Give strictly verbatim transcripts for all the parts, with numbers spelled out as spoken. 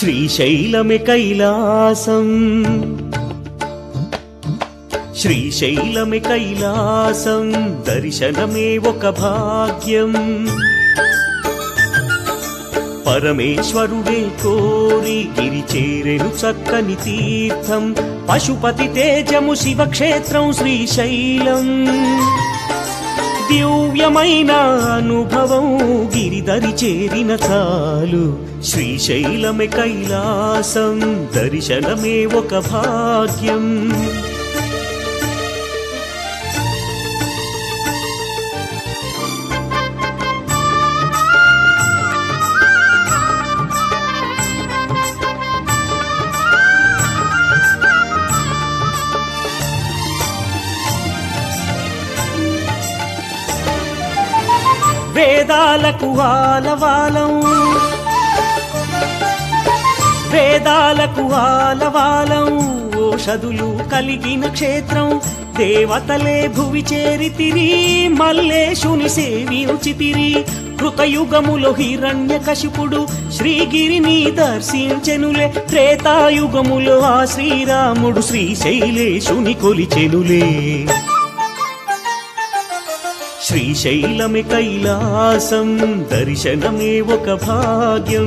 శ్రీశైలమే కైలాసం శ్రీశైలమే కైలాసం దర్శనమే ఒక భాగ్యం పరమేశ్వరుడే కోరి గిరి చేరెను చక్కని తీర్థం పశుపతి తేజము శివక్షేత్రం శ్రీశైలం దివ్యమైన అనుభవం గిరిదరి చేరిన చాలు శ్రీశైలమే కైలాసం దర్శనమే ఒక భాగ్యం వేదాలకు ఆలవాలం వేదాలకు ఆలవాలం ఓషధులు కలిగిన క్షేత్రం దేవతలే భువి చేరితిరి మల్లేశుని సేవించితిరి కృతయుగములో హిరణ్యకశిపుడు శ్రీగిరిని దర్శించెనులే త్రేతాయుగములో ఆ శ్రీరాముడు శ్రీశైలేశుని కొలిచెనులే శ్రీశైలమే కైలాసం దర్శనమే ఒక భాగ్యం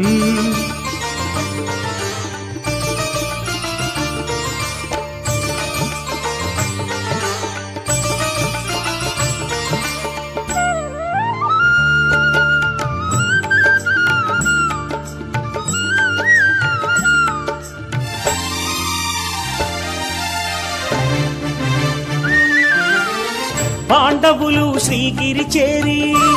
పాండవులు శ్రీగిరి చేరి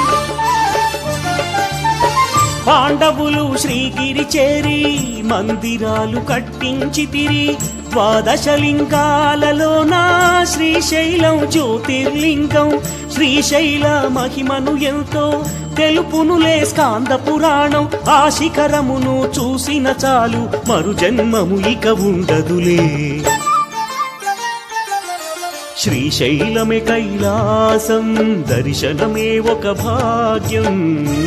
పాండవులు శ్రీగిరి చేరి మందిరాలు కట్టించితిరి ద్వాదశలింగాలలోన శ్రీశైలం జ్యోతిర్లింగం శ్రీశైల మహిమను ఎంతో తెలుపునులే స్కాంద పురాణం ఆ శిఖరమును చూసిన చాలు మరు జన్మము ఇక ఉండదులే శ్రీశైలమే కైలాసం దర్శనమే ఒక భాగ్యం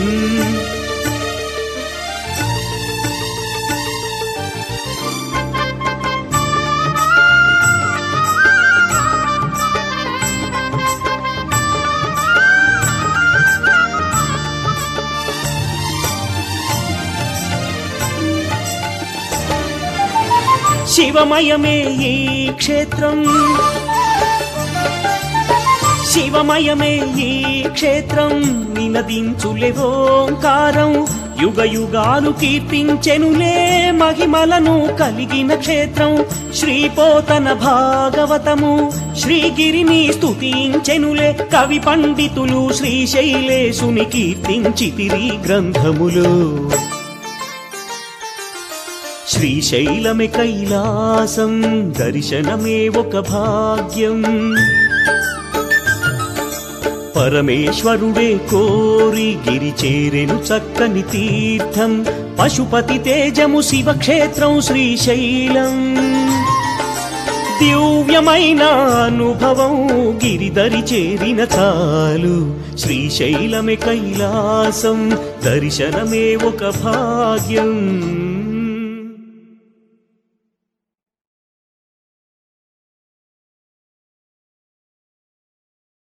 శివమయమే ఈ క్షేత్రం శివమయమే ఈ క్షేత్రం నినదించులే ఓంకారం యుగ యుగాలు కీర్తించెనులే మహిమలను కలిగిన క్షేత్రం శ్రీపోతన భాగవతము శ్రీగిరిని స్తుతించెనులే కవి పండితులు శ్రీశైలేశుని కీర్తించితిరి గ్రంథములు శ్రీశైలమే కైలాసం దర్శనమే ఒక భాగ్యం పరమేశ్వరుడే కోరి గిరి చేరెను చక్కని తీర్థం పశుపతి తేజము శివక్షేత్రం శ్రీశైలం దివ్యమైన అనుభవం గిరిదరి చేరిన చాలు శ్రీశైలమే కైలాసం దర్శనమే ఒక భాగ్యం